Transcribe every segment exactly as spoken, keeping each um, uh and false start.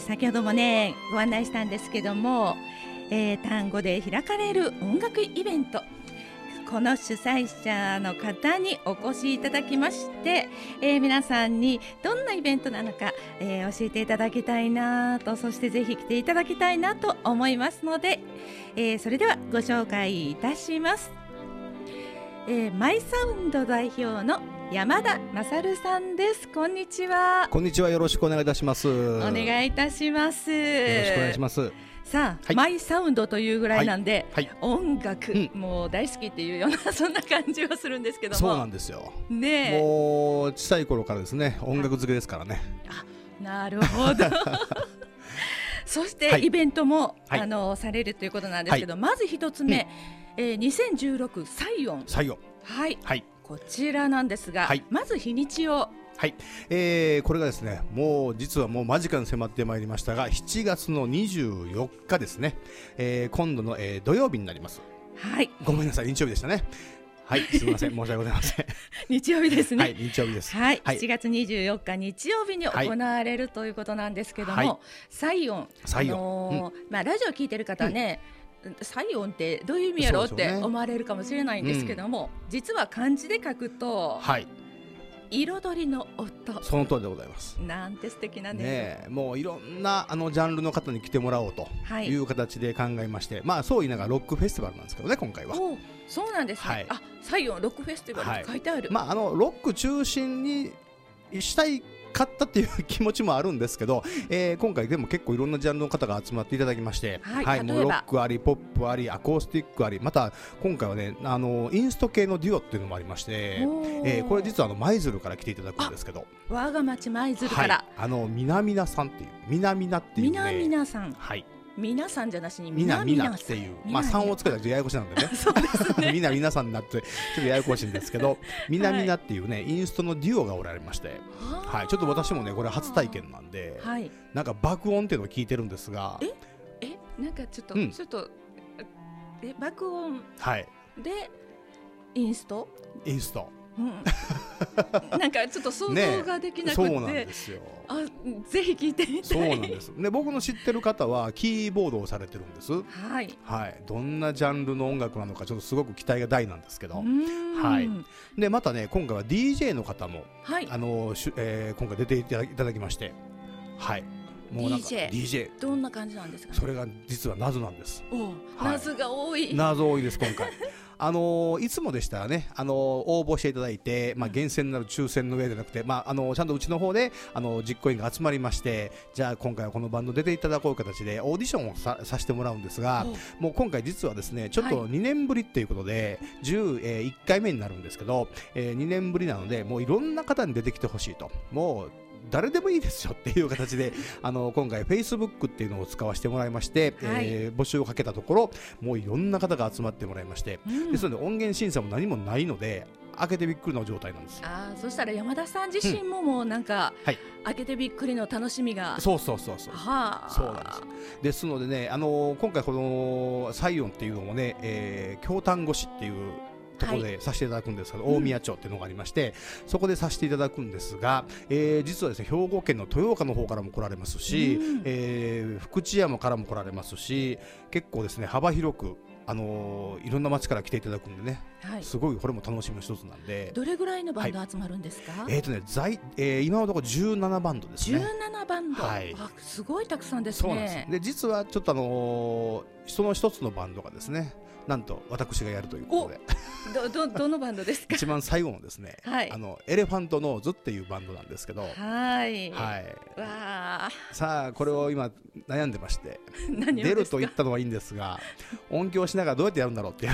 先ほどもねご案内したんですけども、えー、単語で開かれる音楽イベント、この主催者の方にお越しいただきまして、えー、皆さんにどんなイベントなのか、えー、教えていただきたいなと、そしてぜひ来ていただきたいなと思いますので、えー、それではご紹介いたします。えー、マイサウンド代表の山田勝さんです。こんにちは。 こんにちは、よろしくお願いいたします。 お願いいたします。 よろしくお願いします。 さあ、 はい、 マイサウンドというぐらいなんで、 はいはい、 音楽、うん、もう大好きっていうようなそんな感じはするんですけども。 そうなんですよ、 ね、 もう小さい頃からですね、音楽好きですからね。 あ、なるほどそして、はい、イベントも、はい、あのされるということなんですけど、はい、まず一つ目、うん、えー、にせんじゅうろくサイオン、 サイオン、 はい、 はい、 こちらなんですが、はい、まず日にちを、 はい、えー、これがですね、もう実はもう間近に迫ってまいりましたが、しちがつのにじゅうよっかですね、えー、今度の、えー、土曜日になります。 はい、 ごめんなさい、日曜日でしたね。はい、すみません、申し訳ございません日曜日ですね。 はい、日曜日です。 はい、はい、しちがつにじゅうよっか日曜日に行われるということなんですけども、はい、サイオン、 サイオン、 あのーうん、まあ、ラジオ聞いてる方はね、うん、サイオンってどういう意味やろうって思われるかもしれないんですけども、うん、実は漢字で書くと、はい、彩りの音、 その通りでございます。 なんて素敵な ね, ねもういろんなあのジャンルの方に来てもらおうという形で考えまして、はい、まあそう言いながらロックフェスティバルなんですけどね、今回は。 お、そうなんですね、はい、あ、サイオンロックフェスティバルって書いてある、 はい、まああのロック中心にしたいかったっていう気持ちもあるんですけど、えー、今回でも結構いろんなジャンルの方が集まっていただきまして、 はいはい、もうロックありポップありアコースティックあり、また今回はね、あのインスト系のデュオっていうのもありまして、えー、これ実はあの舞鶴から来ていただくんですけど、 我が町舞鶴から、はい、 あのみなみなさんっていうみなみなっていうね、 みなみなさん、 はい、 皆さんじゃなしにみなみなっていう、まあさんをつけたらややこしなんでねそうですねみなみなさんになってちょっとややこしいんですけどみなみなっていうね、インストのデュオがおられまして、はい、ちょっと私もねこれ初体験なんで、はい、なんか爆音っていうのを聞いてるんですが、 ええなんかちょっと、うん、ちょっとえ爆音、 はい、 でインストインストうん、なんかちょっと想像ができなくて、ね、 そうなんですよ。 あ、ぜひ聞いてみたい。 そうなんです。で、僕の知ってる方はキーボードをされてるんです。 はい、はい、 どんなジャンルの音楽なのかちょっとすごく期待が大なんですけど、はい、でまたね今回は ディージェー の方も、はい、あのえー、今回出ていただいただきまして、はい、もうなんか ディージェーどんな感じなんですかね。 それが実は謎なんです。 お、はい、謎が多い。 謎多いです今回あのー、いつもでしたらね、あのー、応募していただいて、まあ、厳選なる抽選の上でなくて、まああのー、ちゃんとうちの方で、あのー、実行委員が集まりまして、じゃあ今回はこのバンド出ていただこう形でオーディションを さ, させてもらうんですが、もう今回実はですねちょっとにねんぶりっていうことで、はい、じゅういっかいめになるんですけど、えー、にねんぶりなのでもういろんな方に出てきてほしいと、もう誰でもいいですよっていう形であの今回 Facebook っていうのを使わせてもらいまして、はい、えー、募集をかけたところもういろんな方が集まってもらいまして、うん、ですので音源審査も何もないので開けてびっくりの状態なんです。 あ、そしたら山田さん自身ももうなんか、うん、はい、開けてびっくりの楽しみが、 そうそうそうそう、はあ、そうなんです。ですのでね、あのー、今回このサイオンっていうのもね、えー、京丹後市っていうところでさせていただくんですけど、はい、大宮町っていうのがありまして、うん、そこでさせていただくんですが、えー、実はですね兵庫県の豊岡の方からも来られますし、うん、えー、福知山からも来られますし、結構ですね幅広く、あのー、いろんな町から来ていただくんでね、はい、すごいこれも楽しみの一つなんで。 どれぐらいのバンド集まるんですか。 はい、えーとね在えー、今のところじゅうななバンドですね。 じゅうななバンド、はい、あ、すごいたくさんですね。 そうなんです。で実はちょっとあのー、その一つのバンドがですね、なんと私がやるということでど, ど, どのバンドですか。 一番最後のですね、はい、あのエレファントノーズっていうバンドなんですけど、 はい、 はい、 わさあこれを今悩んでまして出ると言ったのはいいんですが音響しながらどうやってやるんだろうっていう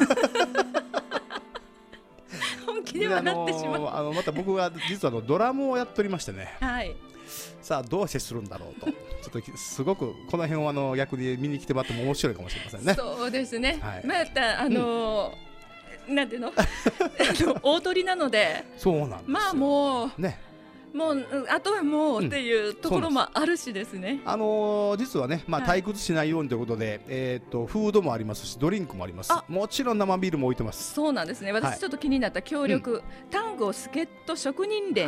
本気で笑ってしまう。 あのまた僕が実はあのドラムをやっておりましてね、 はい、 さあどう接するんだろうとちょっとすごくこの辺をあの逆に見に来てもらっても面白いかもしれませんね。 そうですね、はい、またあのーうん、なんていうの大鳥なので、 そうなんですよ。 まあもうね、 もうあとはもうっていうところもあるしですね、 うん、あのー、実はね、まあ、退屈しないようにということで、はい、えー、とフードもありますしドリンクもあります。もちろん生ビールも置いてます。 そうなんですね。私ちょっと気になった協力、はい、うん、丹後助っ人職人連、 はい、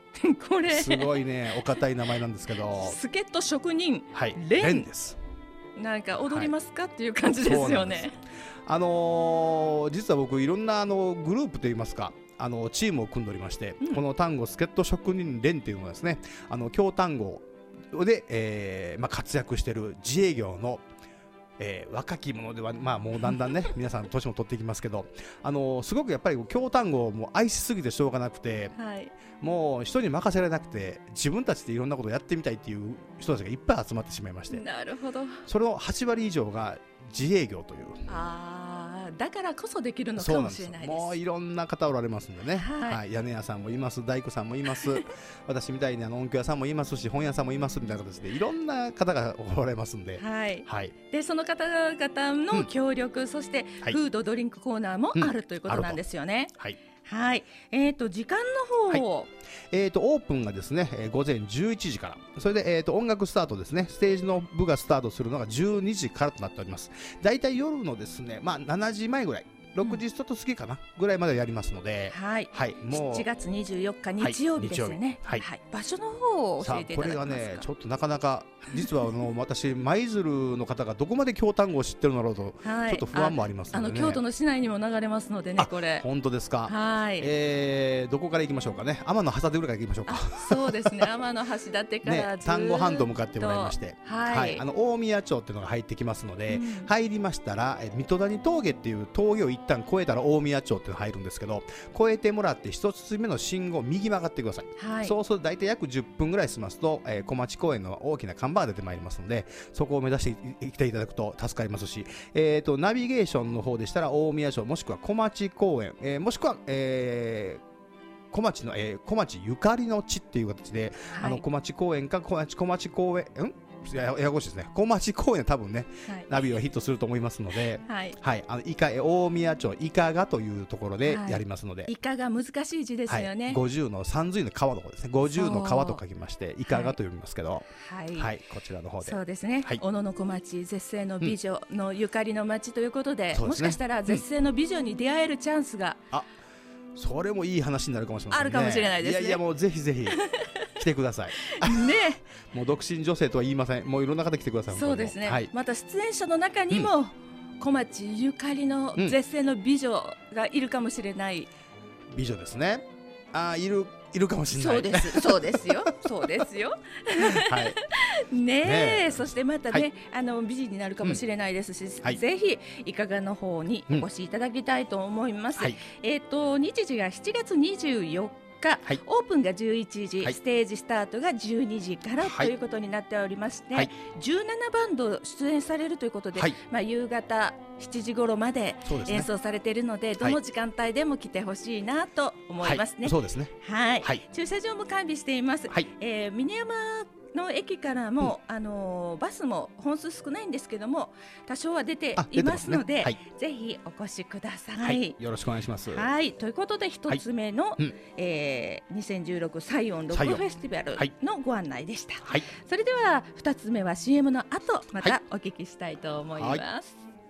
これすごいねお堅い名前なんですけど、 助っ人職人、 はい、 レンレンです。 なんか踊りますか、はい、っていう感じですよね。 あのー、実は僕いろんなあのグループといいますか、あのチームを組んでおりまして、うん、この単語助っ人職人連っていうのはですね、あの京単語で、えーまあ、活躍している自営業の、えー、若き者では、まあ、もうだんだんね皆さん年も取っていきますけど、あのー、すごくやっぱり京単語をもう愛しすぎてしょうがなくて、はい、もう人に任せられなくて自分たちでいろんなことをやってみたいっていう人たちがいっぱい集まってしまいまして、 なるほど、 それのはち割以上が自営業という、 あー、だからこそできるのかもしれないです。 もういろんな方おられますんでね、 はいはい、屋根屋さんもいます、大工さんもいます私みたいにあの音響屋さんもいますし、本屋さんもいますみたいな形でいろんな方がおられますんで、 はいはい、 でその方々の協力、うん、そしてフードドリンクコーナーもある、うん、ということなんですよね。 はい、 はい、えーと時間の方を、はい、 えーとオープンがですね、えー、午前じゅういちじから、それで、えーと音楽スタートですね、ステージの部がスタートするのがじゅうにじからとなっております。だいたい夜のですね、まあ、しちじまえぐらい、ろくじちょっと過ぎかな、ぐらいまでやりますので、 はい、 はい、もうしちがつにじゅうよっか日曜日ですよね。 はいはい、 場所の方を教えていただけますか。 さあこれがねちょっとなかなか実はあの私舞鶴の方がどこまで京単語を知ってるのだろうと、はい、ちょっと不安もありますので、ね、 あの京都の市内にも流れますのでね、これ本当ですか。 はい、 えー、どこから行きましょうかね。天橋立ぐらいから行きましょうか。 そうですね、天橋立からずっと、ね、 丹後半島向かってもらいまして、 はいはい、あの大宮町っていうのが入ってきますので、うん、入りましたら水戸谷峠っていう峠を一旦越えたら大宮町っていうのが入るんですけど、越えてもらって一つ目の信号右曲がってください、はい、そうすると大体約じゅっぷんぐらいしますと、えー、小町公園の大きな看板が出てまいりますので、そこを目指していっていただくと助かりますし、えーと、ナビゲーションの方でしたら大宮町もしくは小町公園、えー、もしくは、えー、小町の、えー、小町ゆかりの地っていう形で、はい、あの小町公園か小町、小町公園んややこしいですね。小町公園多分ね、はい、ナビはヒットすると思いますので、はいはい、あのいか大宮町いかがというところでやりますので、はい、 いかが難しい字ですよね、 はい、ごじゅうのさんずいの川の方ですね、ごじゅうの川と書きましていかがと読みますけど、 はいはい、こちらの方でそうですね、はい、小野小町絶世の美女のゆかりの町ということで、うん、もしかしたら絶世の美女に出会えるチャンスが、 うん、あそれもいい話になるかもしれませんね。 あるかもしれないですね。 いやいやもうぜひぜひ来てくださいねもう独身女性とは言いません、もういろんな方来てください。 そうですね、 はい、 また出演者の中にも、うん、小町ゆかりの絶世の美女がいるかもしれない、 うん、美女ですね。あいるいるかもしれない。 そうですそうですよそうですよはいねえ、ねそしてまたね、はい、あの美人になるかもしれないですし、うんはい、ぜひいかがの方にお越しいただきたいと思います、うんはい、えっと日時がしちがつにじゅうよっか、はい、オープンがじゅういちじ、はい、ステージスタートがじゅうにじから、はい、ということになっておりまして、はい、じゅうななバンド出演されるということで、はい、まあ、夕方しちじ頃まで演奏されているの で, で、ね、どの時間帯でも来てほしいなと思いますね、 はい、そうですね、 はい、はい、駐車場も完備しています、はい、えー、峰山の駅からも、うん、あのー、バスも本数少ないんですけども多少は出ていますので、ね、はい、ぜひお越しください、はい、 よろしくお願いします。 はい、ということで一つ目の、はい、うん、えー、にせんじゅうろく西音ロックフェスティバルのご案内でした、はい、それでは二つ目は シーエム の後またお聞きしたいと思います、はい、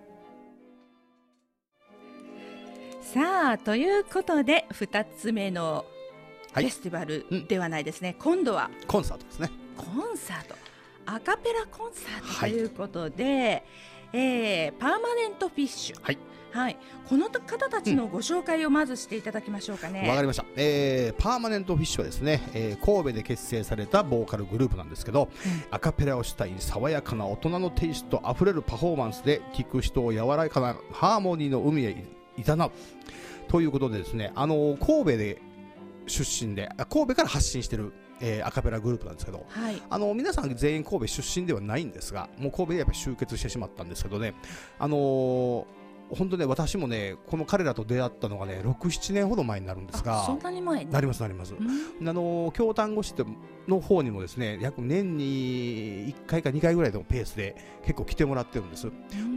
さあということで二つ目のフェスティバルではないですね、はい、うん、今度はコンサートですね。 コンサート、アカペラコンサートということで、はい、えー、パーマネントフィッシュ、はいはい、この方たちのご紹介をまずしていただきましょうかね。わ、 うん、かりました、えー、パーマネントフィッシュはですね、えー、神戸で結成されたボーカルグループなんですけど、うん、アカペラを主体に爽やかな大人のテイストあふれるパフォーマンスで聴く人を柔らかなハーモニーの海へいざなうということでですね、あの神戸で出身で神戸から発信してる、えー、アカペラグループなんですけど、はい、あの皆さん全員神戸出身ではないんですが、もう神戸でやっぱり集結してしまったんですけどね、あのー本当ね、私もねこの彼らと出会ったのがねろく、ななねんほど前になるんですが、 そんなに前になりますなります、うん、あの京丹後市の方にもですね約年にいっかいかにかいぐらいのペースで結構来てもらってるんです、うん、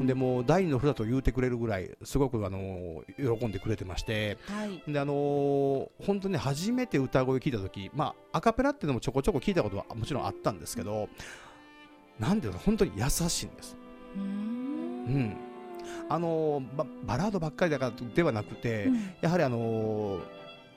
でもう第二のふるさとを言うてくれるぐらいすごくあの喜んでくれてまして、はい、であの本当に、ね、初めて歌声聞いた時、まあ、アカペラっていうのもちょこちょこ聞いたことはもちろんあったんですけど、なんていうの本当に優しいんです、うん、うんあのバ, バラードばっかりだからではなくて、うん、やはりあの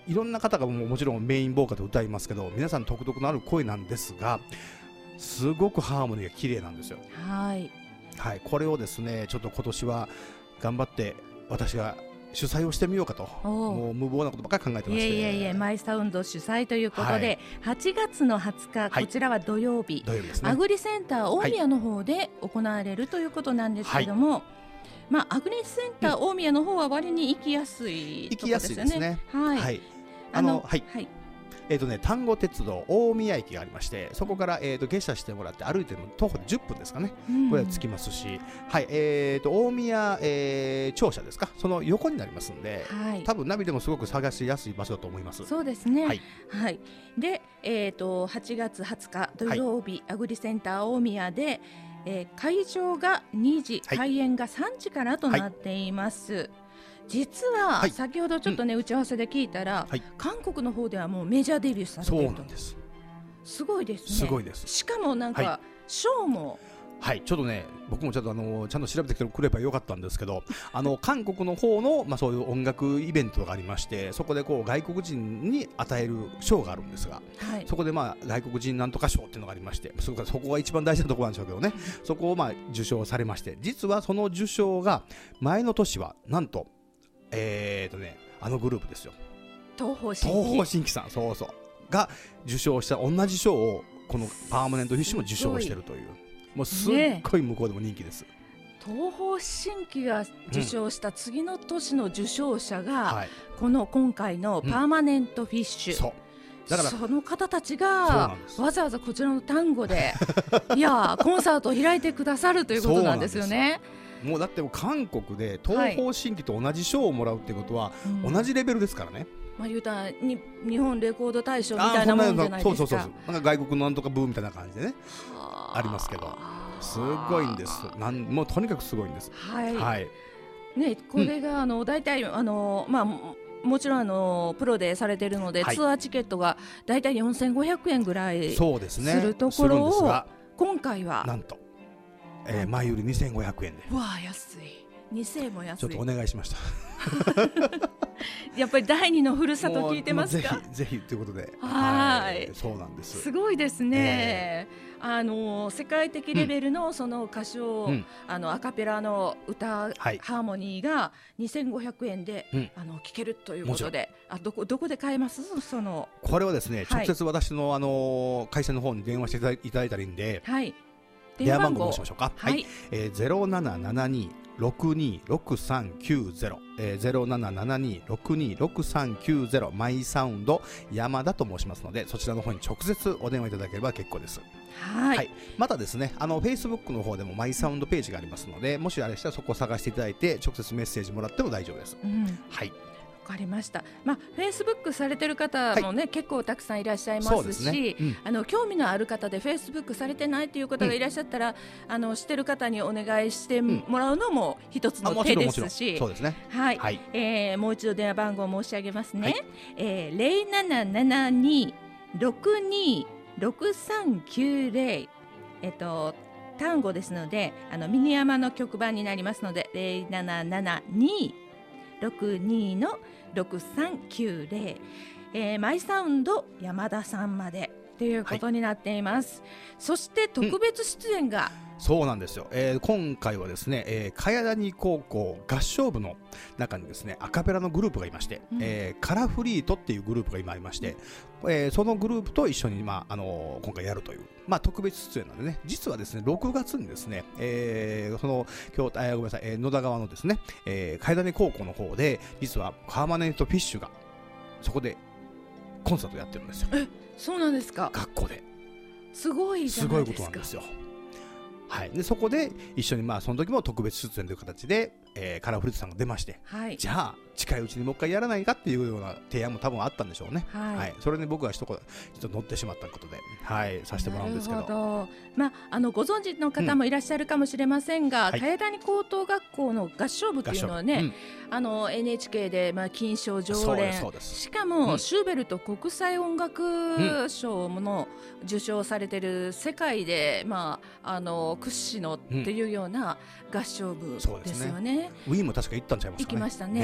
いろんな方がもうもちろんメインボーカルで歌いますけど、皆さん独特のある声なんですが、すごくハーモニーが綺麗なんですよ。 はい、 はい、これをですねちょっと今年は頑張って私が主催をしてみようかと、もう無謀なことばっかり考えてまして、 いえいえいえ、マイサウンド主催ということで、はい、はちがつのはつか、はい、こちらは土曜日、 土曜日ですね、 アグリセンター大宮の方で行われるということなんですけども、はい、まあ、アグリセンター大宮の方は割に行きやすいところですよね。 行きやすいですね。はい、はい、あのはい、はい、えーとね、丹後鉄道大宮駅がありまして、そこから、えーと下車してもらって歩いても徒歩でじゅっぷんですかね、うん、これは着きますし、はい、えーと大宮、えー、庁舎ですか、その横になりますんで、はい、多分ナビでもすごく探しやすい場所だと思います。 そうですね、はい、はい、で、えーとはちがつはつか土曜日、はい、アグリセンター大宮で、えー、会場がにじ、はい、開演がさんじからとなっています。はい、実は先ほどちょっとね、うん、打ち合わせで聞いたら、はい、韓国の方ではもうメジャーデビューされていると。 そうなんです。 すごいですね。 すごいです。 しかもなんか、はい、ショーも、 はい、ちょっとね僕もちょっとあのちゃんと調べてきてくればよかったんですけどあの韓国の方の、まあ、そういう音楽イベントがありまして、そこでこう外国人に与える賞があるんですが、はい、そこで、まあ、外国人なんとか賞っていうのがありまして、そこそこが一番大事なところなんでしょうけどね、そこを、まあ、受賞されまして、実はその受賞が前の年はなんとえーとね、あのグループですよ、 東方神起、 東方神起さん、そうそうが受賞した同じ賞をこのパーマネントフィッシュも受賞しているという、もうすっごい向こうでも人気です。ね、 東方神起が受賞した次の年の受賞者が、うん、はい、この今回のパーマネントフィッシュ、うん、そうだからその方たちがわざわざこちらの丹後でいやコンサートを開いてくださるということなんですよね。 もうだってもう韓国で東方神起と同じ賞をもらうっていうことは同じレベルですからね、 うん、まあ、言うたらに日本レコード大賞みたいなもんじゃないですか。 そうそうそうそう、なんか外国のなんとかブームみたいな感じでねありますけど、すごいんです。なんもうとにかくすごいんです。はい、はい、 ね、これがあの大体あの、まあ、もちろんあのプロでされているので、はい、ツアーチケットが大体よんせんごひゃくえんぐらいするところを、ね、今回はなんとえー、前よりにせんごひゃくえんで、 うわ安い、にせんえんも安い、 ちょっとお願いしましたやっぱり第二のふるさと聞いてますか。 ぜひぜひということで、 はい、 そうなんです。 すごいですね、えー、あの世界的レベルのその歌唱、うん、あのアカペラの歌、はい、ハーモニーがにせんごひゃくえんで、うん、あの聴けるということで、あどこどこで買えます？そのこれはですね、はい、直接私のあの会社の方に電話していただいたらいいんで、はい、電話番号申しましょうか。はい、はい、えー、ゼロななななにろくにろくさんきゅうゼロ、えー、ゼロななななにろくにろくさんきゅうゼロマイサウンド山田と申しますので、そちらの方に直接お電話いただければ結構です。はい、はい、またですね、あの Facebook の方でもマイサウンドページがありますので、もしあれしたらそこを探していただいて直接メッセージもらっても大丈夫です。うん、はい、 わかりました。まあ、フェイスブックされてる方もね、はい、結構たくさんいらっしゃいますし、ね、うん、あの興味のある方でフェイスブックされてないという方がいらっしゃったら、うん、あのしてる方にお願いしてもらうのも一つの手ですし、 そうですね。 はい、はい、えー、もう一度電話番号を申し上げますね。はい、えー、ゼロななななにろくにろくさんきゅうゼロ、えっと単語ですので、あのミニアマの局番になりますので、ゼロななななにろくにのろくさんきゅうゼロ、えー、マイサウンド山田さんまでということになっています。はい、そして特別出演が、 うん、そうなんですよ、えー、今回はですね、えー、茅谷高校合唱部の中にですねアカペラのグループがいまして、うん、えー、カラフリートっていうグループが今ありまして、うん、えー、そのグループと一緒に、まああのー、今回やるという、まあ、特別出演なんでね、実はですねろくがつにですね、えー、その京都、えー、ごめんなさい、えー、野田川のですね、えー、茅谷高校の方で実はパーマネントフィッシュがそこでコンサートやってるんですよ。 え、そうなんですか。 学校ですごいじゃないですか。 すごいことなんですよ。はい、でそこで一緒に、まあ、その時も特別出演という形で、えー、カラフルートさんが出まして、はい、じゃあ近いうちにもう一回やらないかっていうような提案も多分あったんでしょうね。はいはい、それに僕は一言ちょっと乗ってしまったことで、はい、させてもらうんですけど、 なるほど、まあ、あのご存知の方もいらっしゃるかもしれませんが、うん、茅谷高等学校の合唱部っていうのはね、うん、あの エヌエイチケー で、まあ、金賞常連、しかも、うん、シューベルト国際音楽賞の受賞されてる世界で、まあ、あの屈指のっていうような合唱部ですよね。 ウィーンも確か行ったんちゃいますかね。 行きましたね。ね、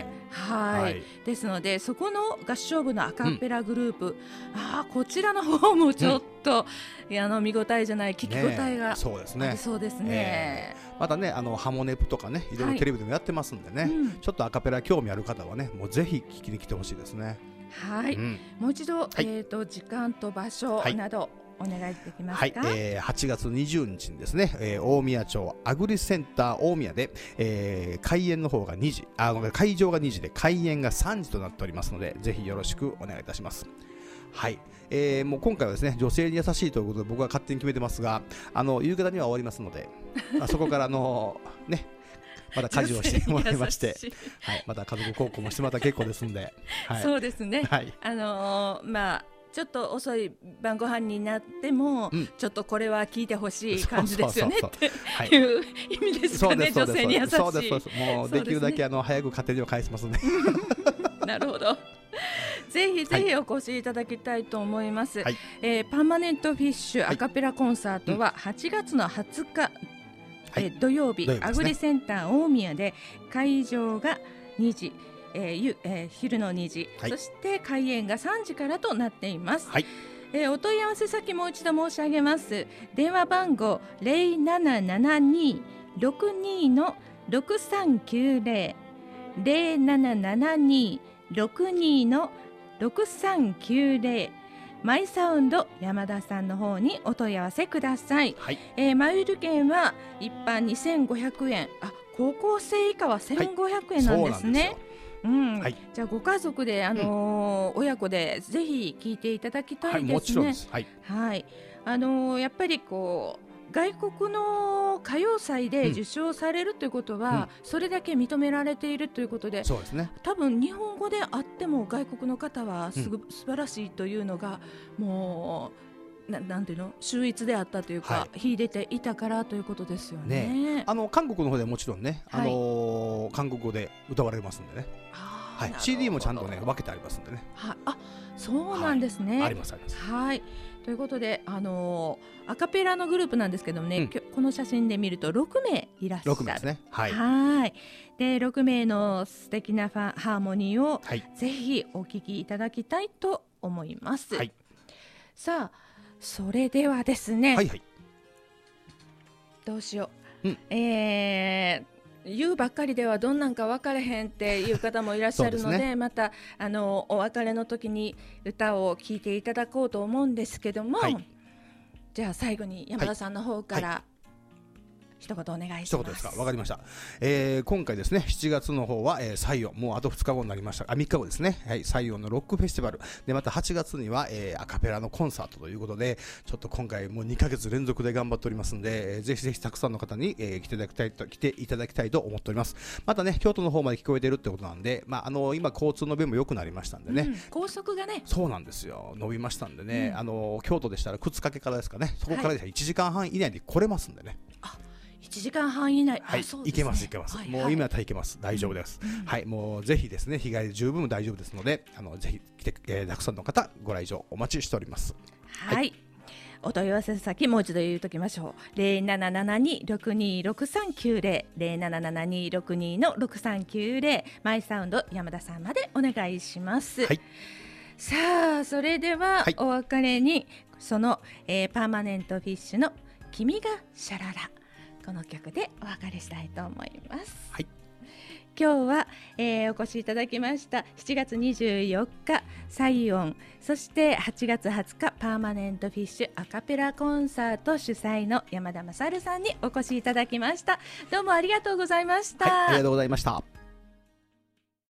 はい、 はいですのでそこの合唱部のアカペラグループ、うん、あこちらの方もちょっと、うん、あの見応えじゃない聞き応えが、ね、 そうですね、 ありそうですね、 えー、またねあのハモネプとかねいろいろテレビでもやってますんでね、はいうん、ちょっとアカペラ興味ある方はねもうぜひ聞きに来てほしいですね。 はい、うん、もう一度、はい、えーと時間と場所など、はいお願いできますか。 はい、えー、はちがつにじゅうにちにですね、えー、大宮町アグリセンター大宮で、えー、開演の方がにじ、あ、会場がにじで開演がさんじとなっておりますので、ぜひよろしくお願いいたします。はい、えー、もう今回はですね女性に優しいということで僕は勝手に決めてますが、あの夕方には終わりますので、まあ、そこからあのね。また家事をしてもらいまして、はい、また家族孝行もしてまた結構ですんで、はい、 そうですね、はい、あのー、まあちょっと遅い晩ご飯になっても、うん、ちょっとこれは聞いてほしい感じですよねっていう意味ですかね。女性に優しい。そうですそうです。 もうできるだけあの早く家庭には返しますね。 なるほど。ぜひぜひお越しいただきたいと思います。はいえー、パーマネントフィッシュアカペラコンサートははちがつのはつか、はいえー、土曜日、ね、アグリセンター大宮で会場がにじ。えーゆえー、昼のにじ、はい、そして開演がさんじからとなっています、はいえー、お問い合わせ先もう一度申し上げます。電話番号 ゼロななななに ろくに の ろくさんきゅうゼロ ゼロななななに ろくに の ろくさんきゅうゼロマイサウンド山田さんの方にお問い合わせください、はいえー、マイル券は一般にせんごひゃくえん、あ高校生以下はせんごひゃくえんなんですね、はいうんはい、じゃあご家族で、あのーうん、親子でぜひ聞いていただきたいですね。はい、もちろんです、はいはいあのー、やっぱりこう外国の歌謡祭で受賞されるということは、うん、それだけ認められているということで、そうですね、多分日本語であっても外国の方はすぐ、うん、素晴らしいというのがもうな, なんていうの秀逸であったというか、はい、秀でていたからということですよ ね, ねあの韓国の方ではもちろんね、あのーはい、韓国語で歌われますんでね、はい、シーディー もちゃんとね分けてありますんでね、 はい、あそうなんですね、 はい、ありますあります、 はい、ということで、あのー、アカペラのグループなんですけどもね、うん、この写真で見るとろくめいいらっしゃる。ろくめいですね、はい、はいでろくめいの素敵なファハーモニーを、はい、ぜひお聴きいただきたいと思います、はい、さあそれではですね、はいはい、どうしよう、うん、えー、言うばっかりではどんなんか分かれへんっていう方もいらっしゃるので、ね、またあのお別れの時に歌を聴いていただこうと思うんですけども、はい、じゃあ最後に山田さんの方から、はいはい一言お願いします。 一言ですか。わかりました、えー、今回ですねしちがつの方は、えー、サイオンもうあとふつかごになりました。あみっかごですね、はい、サイオンのロックフェスティバルで、またはちがつには、えー、アカペラのコンサートということで、ちょっと今回もうにかげつ連続で頑張っておりますので、えー、ぜひぜひたくさんの方に、えー、来ていただきたいと来ていただきたいと思っております。またね京都の方まで聞こえてるってことなんで、まあ、あの今交通の便も良くなりましたんでね、うん、 高速がねそうなんですよ伸びましたんでね、うん、あの京都でしたら靴掛けからですかね、そこからでいちじかんはん以内で来れますんでね、 あいちじかんはん以内、 はい、行けます行けます、はい、もう今やったら行けます、大丈夫です、うん、はい、もうぜひですね日帰り十分大丈夫ですので、あのぜひ来て、えー、たくさんの方ご来場お待ちしております。 はい、はい、お問い合わせ先もう一度言うときましょう。 ゼロななななに ろくに ろくさんきゅうゼロ ゼロななななに ろくに の ろくさんきゅうゼロマイサウンド山田さんまでお願いします、はい、さあそれではお別れに、はい、その、えー、パーマネントフィッシュの君がシャララ、この曲でお別れしたいと思います、はい、今日は、えー、お越しいただきましたしちがつにじゅうよっかサイオン、そしてはちがつはつかパーマネントフィッシュアカペラコンサート主催の山田勝さんにお越しいただきました。どうもありがとうございました、 はい、ありがとうございました。